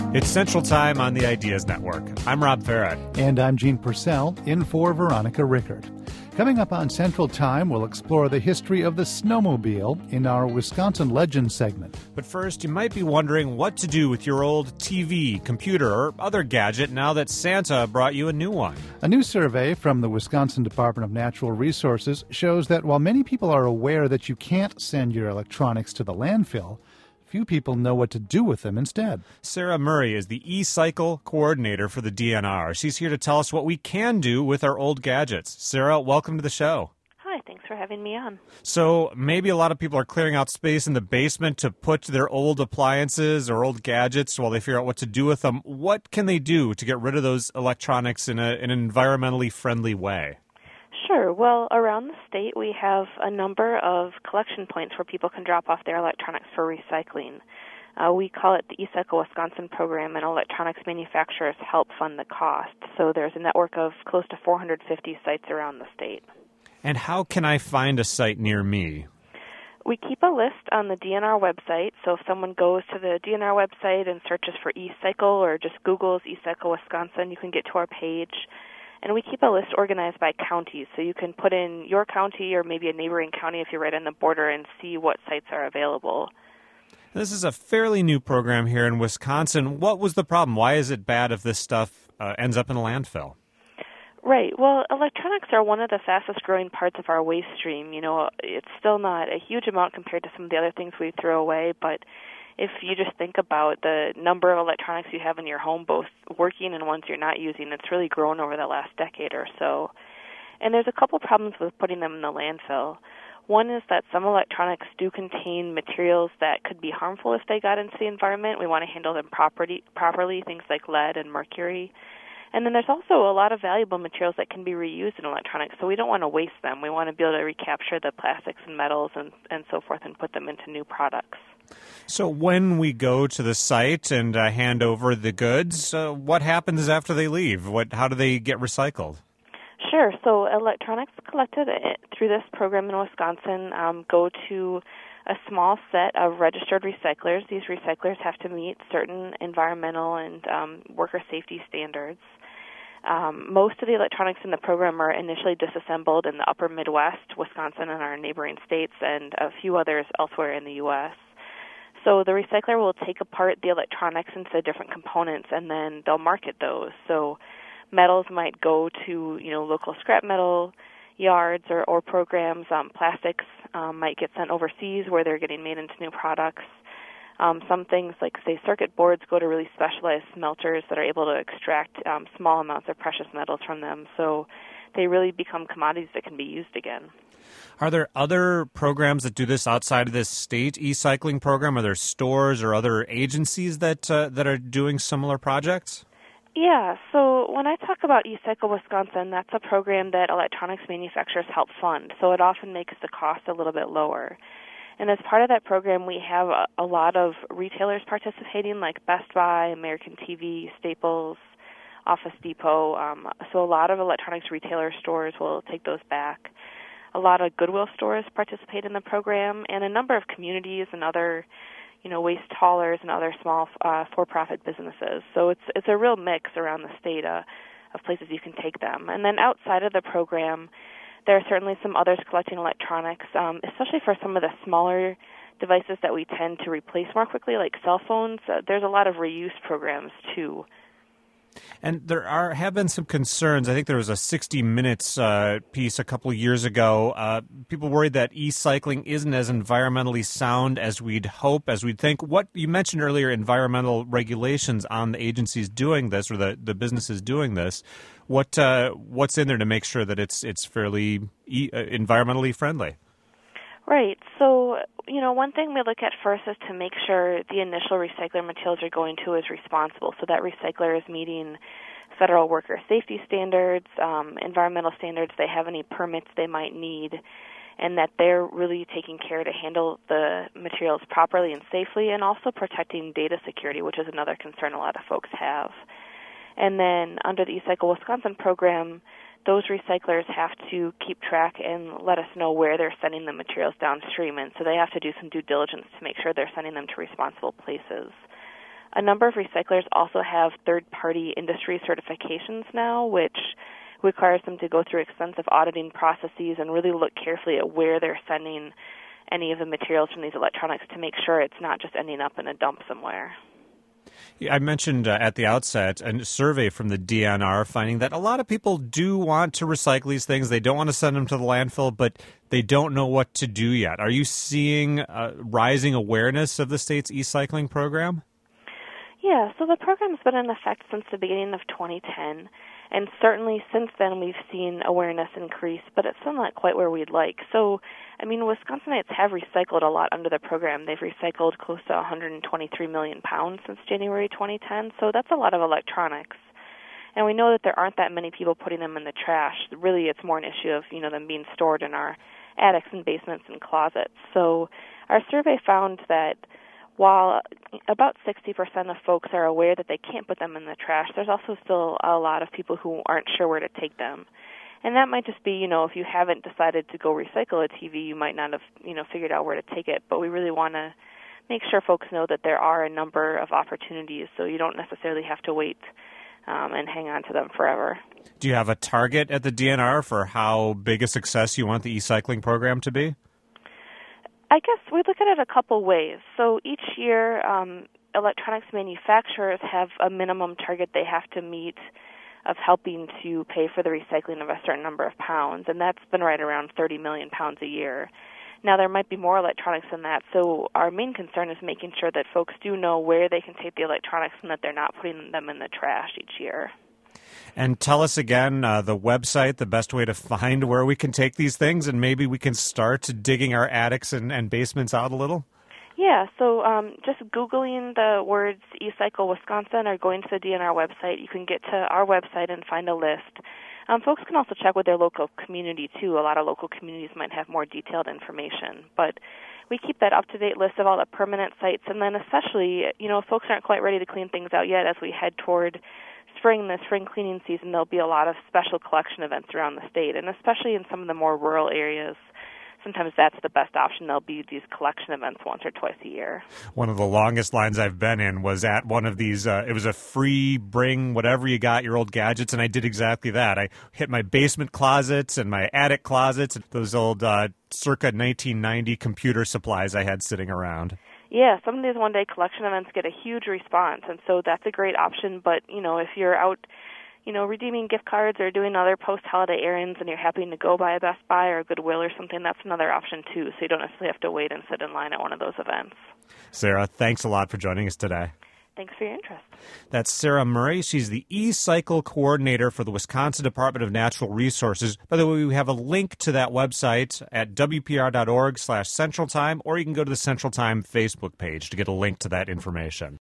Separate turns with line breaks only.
It's Central Time on the Ideas Network. I'm Rob Farad.
And I'm Gene Purcell, in for Veronica Rickert. Coming up on Central Time, we'll explore the history of the snowmobile in our Wisconsin Legends segment.
But first, you might be wondering what to do with your old TV, computer, or other gadget now that Santa brought you a new one.
A new survey from the Wisconsin Department of Natural Resources shows that while many people are aware that you can't send your electronics to the landfill, few people know what to do with them instead.
Sarah Murray is the e-cycle coordinator for the DNR. She's here to tell us what we can do with our old gadgets. Sarah, welcome to the show.
Hi, thanks for having me on.
So maybe a lot of people are clearing out space in the basement to put their old appliances or old gadgets while they figure out what to do with them. What can they do to get rid of those electronics in an environmentally friendly way?
Sure. Well, around the state, we have a number of collection points where people can drop off their electronics for recycling. We call it the eCycle Wisconsin program, and electronics manufacturers help fund the cost. So there's a network of close to 450 sites around the state.
And how can I find a site near me?
We keep a list on the DNR website, so if someone goes to the DNR website and searches for eCycle or just Googles eCycle Wisconsin, you can get to our page. And we keep a list organized by counties, so you can put in your county or maybe a neighboring county if you're right on the border and see what sites are available.
This is a fairly new program here in Wisconsin. What was the problem? Why is it bad if this stuff ends up in a landfill?
Right. Well, electronics are one of the fastest growing parts of our waste stream. You know, it's still not a huge amount compared to some of the other things we throw away, but if you just think about the number of electronics you have in your home, both working and ones you're not using, it's really grown over the last decade or so. And there's a couple problems with putting them in the landfill. One is that some electronics do contain materials that could be harmful if they got into the environment. We want to handle them properly, things like lead and mercury. And then there's also a lot of valuable materials that can be reused in electronics, so we don't want to waste them. We want to be able to recapture the plastics and metals and so forth and put them into new products.
So when we go to the site and hand over the goods, what happens after they leave? How do they get recycled?
Sure. So electronics collected through this program in Wisconsin go to a small set of registered recyclers. These recyclers have to meet certain environmental and worker safety standards. Most of the electronics in the program are initially disassembled in the upper Midwest, Wisconsin and our neighboring states, and a few others elsewhere in the U.S. So the recycler will take apart the electronics into different components, and then they'll market those. So metals might go to, local scrap metal yards or programs. Plastics might get sent overseas where they're getting made into new products. Some things like, say, circuit boards go to really specialized smelters that are able to extract small amounts of precious metals from them. So they really become commodities that can be used again.
Are there other programs that do this outside of this state e-cycling program? Are there stores or other agencies that are doing similar projects?
Yeah, so when I talk about eCycle Wisconsin, that's a program that electronics manufacturers help fund, so it often makes the cost a little bit lower. And as part of that program, we have a lot of retailers participating, like Best Buy, American TV, Staples, Office Depot. So a lot of electronics retailer stores will take those back. A lot of Goodwill stores participate in the program, and a number of communities and other, waste haulers and other small for-profit businesses. So it's a real mix around the state of places you can take them. And then outside of the program, there are certainly some others collecting electronics, especially for some of the smaller devices that we tend to replace more quickly, like cell phones. There's a lot of reuse programs, too.
And there have been some concerns. I think there was a 60 Minutes piece a couple of years ago. People worried that e-cycling isn't as environmentally sound as we'd hope, as we'd think. What you mentioned earlier, environmental regulations on the agencies doing this or the businesses doing this. What's in there to make sure that it's fairly environmentally friendly?
Right. So, one thing we look at first is to make sure the initial recycler materials are going to is responsible, so that recycler is meeting federal worker safety standards, environmental standards, they have any permits they might need, and that they're really taking care to handle the materials properly and safely, and also protecting data security, which is another concern a lot of folks have. And then under the eCycle Wisconsin program, those recyclers have to keep track and let us know where they're sending the materials downstream, and so they have to do some due diligence to make sure they're sending them to responsible places. A number of recyclers also have third-party industry certifications now, which requires them to go through extensive auditing processes and really look carefully at where they're sending any of the materials from these electronics to make sure it's not just ending up in a dump somewhere.
Yeah, I mentioned at the outset a survey from the DNR finding that a lot of people do want to recycle these things. They don't want to send them to the landfill, but they don't know what to do yet. Are you seeing rising awareness of the state's e-cycling program?
Yeah, so the program's been in effect since the beginning of 2010, and certainly since then we've seen awareness increase, but it's still not quite where we'd like. So, I mean, Wisconsinites have recycled a lot under the program. They've recycled close to 123 million pounds since January 2010, so that's a lot of electronics. And we know that there aren't that many people putting them in the trash. Really, it's more an issue of, them being stored in our attics and basements and closets. So our survey found that while about 60% of folks are aware that they can't put them in the trash, there's also still a lot of people who aren't sure where to take them. And that might just be, if you haven't decided to go recycle a TV, you might not have, figured out where to take it. But we really want to make sure folks know that there are a number of opportunities, so you don't necessarily have to wait and hang on to them forever.
Do you have a target at the DNR for how big a success you want the e-cycling program to be?
I guess we look at it a couple ways. So each year, electronics manufacturers have a minimum target they have to meet of helping to pay for the recycling of a certain number of pounds, and that's been right around 30 million pounds a year. Now, there might be more electronics than that, so our main concern is making sure that folks do know where they can take the electronics and that they're not putting them in the trash each year.
And tell us again the website, the best way to find where we can take these things, and maybe we can start digging our attics and basements out a little.
Yeah, so just Googling the words eCycle Wisconsin or going to the DNR website, you can get to our website and find a list. Folks can also check with their local community, too. A lot of local communities might have more detailed information. But we keep that up-to-date list of all the permanent sites, and then especially, if folks aren't quite ready to clean things out yet as we head toward the spring cleaning season, there'll be a lot of special collection events around the state, and especially in some of the more rural areas. Sometimes that's the best option. There'll be these collection events once or twice a year.
One of the longest lines I've been in was at one of these. It was a free bring whatever you got, your old gadgets, and I did exactly that. I hit my basement closets and my attic closets, and those old circa 1990 computer supplies I had sitting around.
Yeah, some of these one-day collection events get a huge response, and so that's a great option. But, if you're out redeeming gift cards or doing other post-holiday errands and you're happy to go by a Best Buy or a Goodwill or something, that's another option too, so you don't necessarily have to wait and sit in line at one of those events.
Sarah, thanks a lot for joining us today.
Thanks for your interest.
That's Sarah Murray. She's the e-cycle coordinator for the Wisconsin Department of Natural Resources. By the way, we have a link to that website at wpr.org/Central Time, or you can go to the Central Time Facebook page to get a link to that information.